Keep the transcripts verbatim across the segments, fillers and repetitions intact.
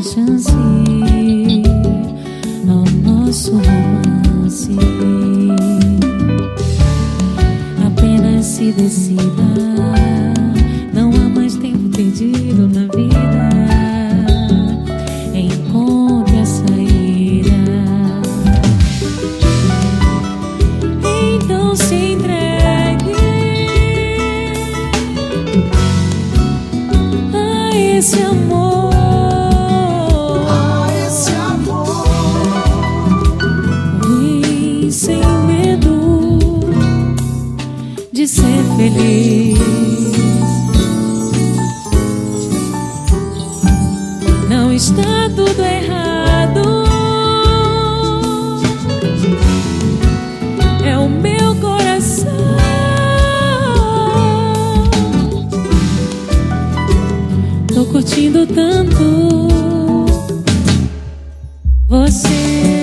chance ao nosso romance. Apenas se decida, não há mais tempo perdido na vida. Encontre a saída, então se entregue a esse amor, a esse amor. Vem sem medo de ser feliz. Não está tudo errado, é o meu coração. Tô curtindo tanto você.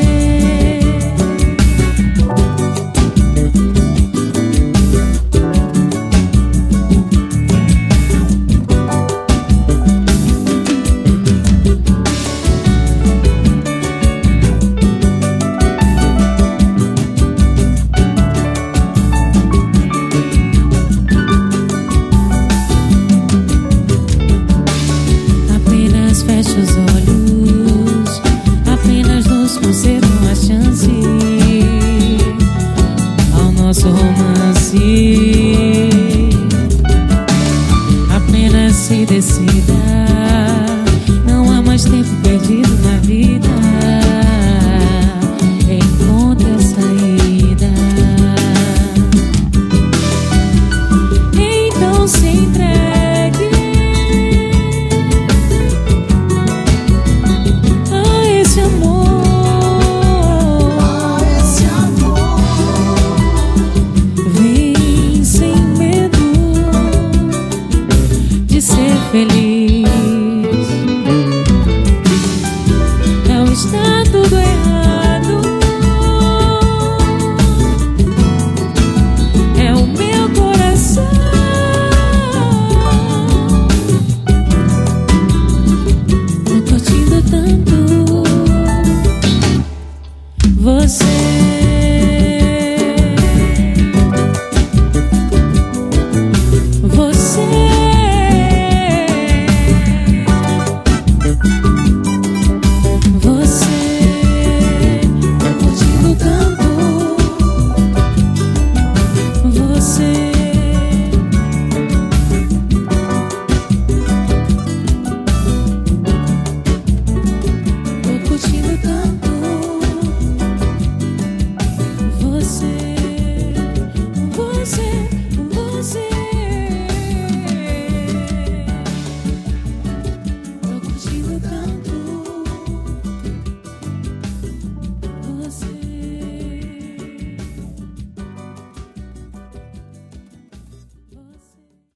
Feche os olhos, apenas nos conceda uma chance ao nosso romance. Apenas se decida, não há mais tempo perdido na vida.